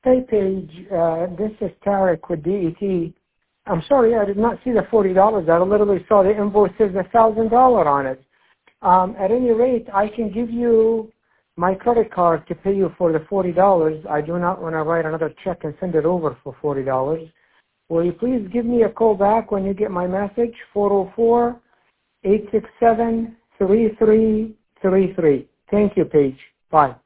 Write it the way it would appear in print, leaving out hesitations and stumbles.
Hey, Paige. This is Tarek with DET. I'm sorry, I did not see the $40. I literally saw the invoice says $1,000 on it. At any rate, I can give you my credit card to pay you for the $40. I do not want to write another check and send it over for $40. Will you please give me a call back when you get my message? 404-867-3333. Thank you, Paige. Bye.